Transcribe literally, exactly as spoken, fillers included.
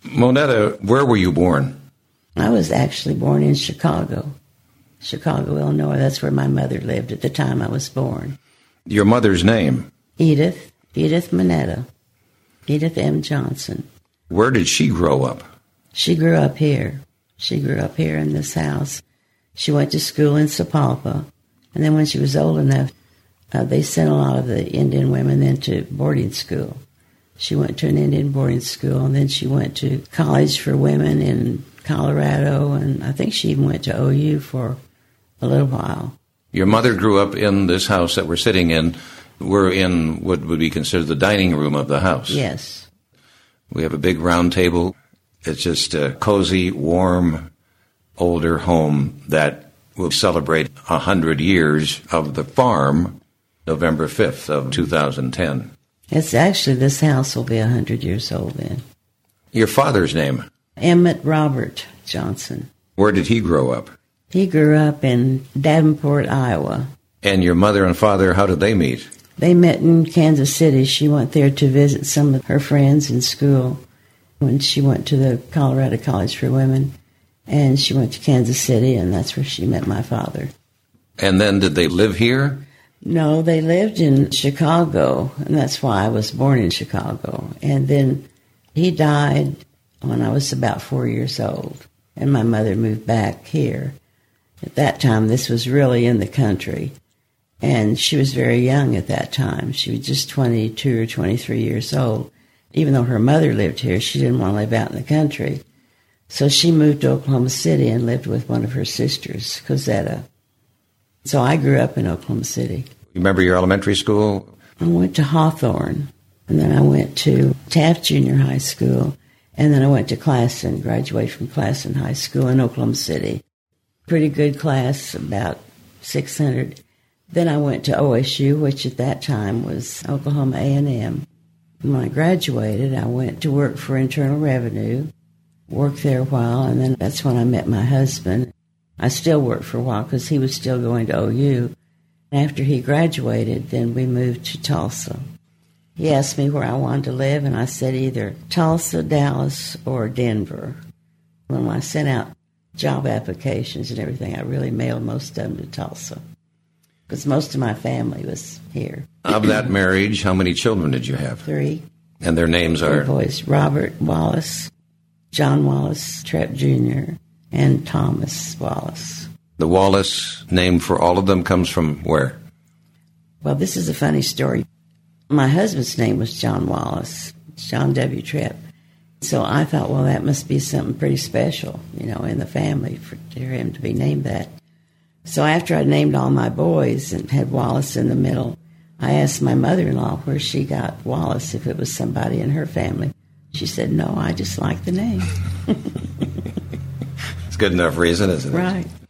Monetta, where were you born? I was actually born in Chicago, Chicago, Illinois. That's where my mother lived at the time I was born. Your mother's name? Edith, Edith Monetta, Edith M. Johnson. Where did she grow up? She grew up here. She grew up here in this house. She went to school in Sapulpa. And then when she was old enough, uh, they sent a lot of the Indian women into boarding school. She went to an Indian boarding school, and then she went to college for women in Colorado, and I think she even went to O U for a little while. Your mother grew up in this house that we're sitting in. We're in what would be considered the dining room of the house. Yes. We have a big round table. It's just a cozy, warm, older home that will celebrate one hundred years of the farm November fifth of two thousand ten. It's actually, this house will be one hundred years old then. Your father's name? Emmett Robert Johnson. Where did he grow up? He grew up in Davenport, Iowa. And your mother and father, how did they meet? They met in Kansas City. She went there to visit some of her friends in school when she went to the Colorado College for Women. And she went to Kansas City, and that's where she met my father. And then did they live here? No, they lived in Chicago, and that's why I was born in Chicago. And then he died when I was about four years old, and my mother moved back here. At that time, this was really in the country, and she was very young at that time. She was just twenty-two or twenty-three years old. Even though her mother lived here, she didn't want to live out in the country. So she moved to Oklahoma City and lived with one of her sisters, Cosetta. So I grew up in Oklahoma City. You remember your elementary school? I went to Hawthorne, and then I went to Taft Junior High School, and then I went to Classen, graduated from Classen High School in Oklahoma City. Pretty good class, about six hundred. Then I went to O S U, which at that time was Oklahoma A and M. When I graduated, I went to work for Internal Revenue, worked there a while, and then that's when I met my husband. I still worked for a while because he was still going to O U. After he graduated, then we moved to Tulsa. He asked me where I wanted to live, and I said either Tulsa, Dallas, or Denver. When I sent out job applications and everything, I really mailed most of them to Tulsa because most of my family was here. Of that marriage, how many children did you have? Three. And their names are? Three boys. Robert Wallace, John Wallace Trepp Junior, and Thomas Wallace. The Wallace name for all of them comes from where? Well, this is a funny story. My husband's name was John Wallace, John W. Trepp. So I thought, well, that must be something pretty special, you know, in the family for, for him to be named that. So after I named all my boys and had Wallace in the middle, I asked my mother-in-law where she got Wallace, if it was somebody in her family. She said, no, I just like the name. It's good enough reason, isn't it? Right.